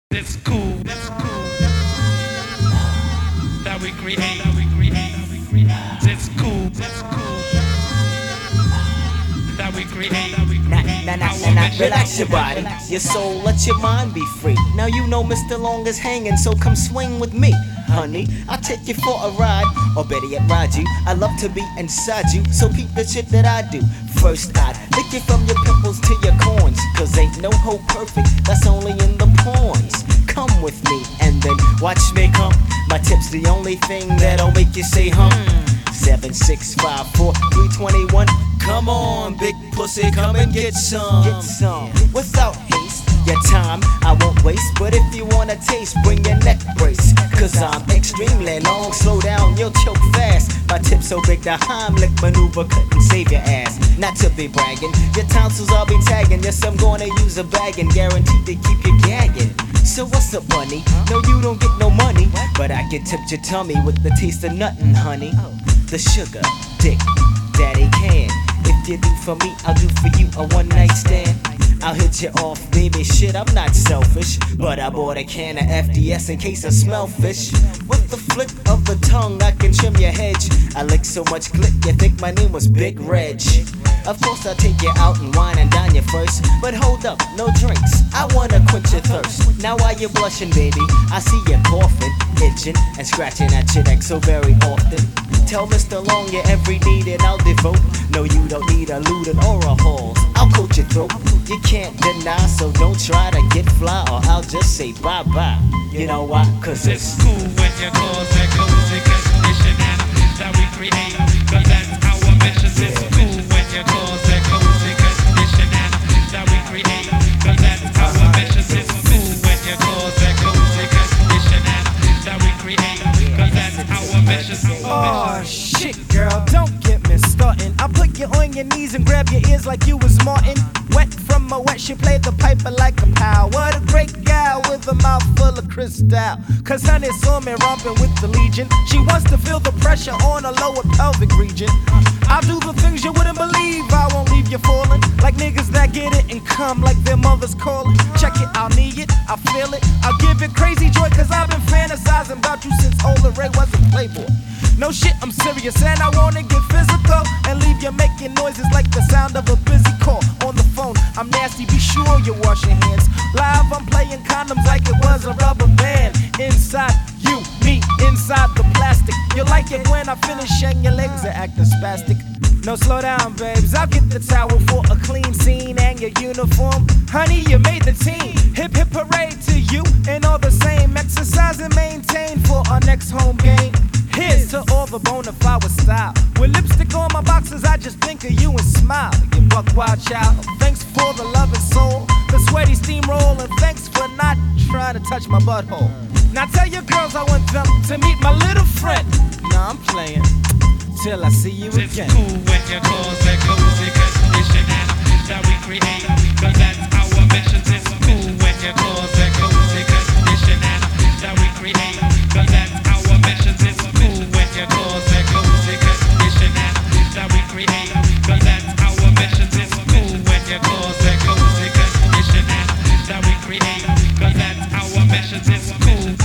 It's cool. That we create. It's cool. That we create. Nah, relax your body, your soul, let your mind be free. Now you know Mr. Long is hanging, so come swing with me. Honey, I'll take you for a ride, or better yet, ride you. I love to be inside you, so peep the shit that I do. First, I'd lick you from your pimples to your corns, cause ain't no hoe perfect, that's only in the porns. Come with me, and then watch me come. My tip's the only thing that'll make you say hum. 7, 6, 5, 4, 3, 21. Come on, big pussy, come and get some. Without haste, your time I won't waste. But if you wanna taste, bring your neck brace. Cause I'm extremely long, slow down, you'll choke fast. My tip's so big, the Heimlich maneuver couldn't save your ass. Not to be bragging, your tonsils I'll be tagging. Yes, I'm gonna use a bag and guaranteed to keep you gagging. So what's up, bunny? No, you don't get no money, but I can tip your tummy with the taste of nothing, honey. The sugar, dick, daddy can. If you do for me, I'll do for you a one night stand. I'll hit you off, baby, shit, I'm not selfish. But I bought a can of FDS in case I smell fish. With the flick of the tongue, I can trim your hedge. I lick so much click, you think my name was Big Reg. Of course I'll take you out and wine and dine you first. But hold up, no drinks, I wanna quench your thirst. Now while you're blushing, baby, I see you coughing, itching, and scratching at your neck so very often. Tell Mr. Long your every need and I'll devote. No, you don't need a lootin' or a halls, I'll coat your throat. You can't deny, so don't try to get fly, or I'll just say bye-bye. You know why? Cause it's cool when you cause that cozy condition that we create. Cause that's our mission. It's cool when you cause that cozy condition that we create. Cause that's our mission. It's cool when you cause that cozy condition that we create. Cause that's our mission. Oh shit, girl, don't get me started. I'll put you on your knees and grab your ears like you was Martin. Wet from a wet, she played the piper like a pal. What a great gal with a mouth full of crystal. Cause honey saw me romping with the legion. She wants to feel the pressure on her lower pelvic region. I'll do the things you wouldn't believe, I won't leave you falling. Like niggas that get it and come like their mother's calling. Check it, I'll need it, I'll feel it, I'll give it crazy joy. Cause I've been fantasizing about you since Ola Ray was a playboy. No shit, I'm serious and I wanna get physical and leave you making noises like the sound of a busy call on the phone. I'm nasty, be sure you wash your hands. Live, I'm playing condoms like it was a rubber band. Inside you, me, inside the plastic. You like it when I finish and your legs are acting spastic. No, slow down, babes, I'll get the towel for a clean scene and your uniform. Honey, you made the team. Hip hip parade to you and all the same. Exercise and maintain for our next home game. Here's to all the bona fide style. With lipstick on my boxes, I just think of you and smile. You buck wild child. Thanks for the love and soul, the sweaty steamroll, and thanks for not trying to touch my butthole. Now tell your girls I want them to meet my little friend. Nah, I'm playing till I see you again. It's cool when you cause that cozy condition that we create. Cause that's our mission. It's cool when you cause that cozy condition that we create. Cause that's our mission. It's cool when you cause that cozy condition that we create. Cause that's our mission. It's cool when you cause that cozy condition that we create. Cause that's our mission. It's cool